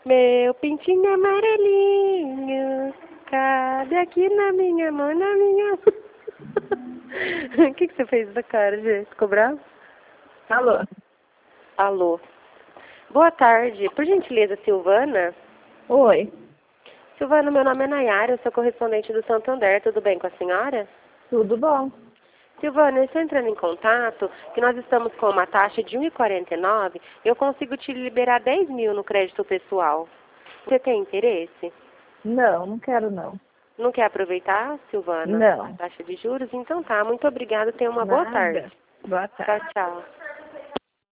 Meu pintinho amarelinho, cabe aqui na minha mão, na minha mão. O que você fez essa cara, gente? Ficou bravo? Alô? Alô. Boa tarde. Por gentileza, Silvana? Oi. Silvana, meu nome é Nayara, eu sou correspondente do Santander. Tudo bem com a senhora? Tudo bom? Silvana, eu estou entrando em contato, que nós estamos com uma taxa de 1,49. Eu consigo te liberar 10 mil no crédito pessoal. Você tem interesse? Não, não quero não. Não quer aproveitar, Silvana? A Não. taxa de juros? Então tá, muito obrigada, tenha uma boa tarde. Nada. Boa tarde. Tchau, tchau.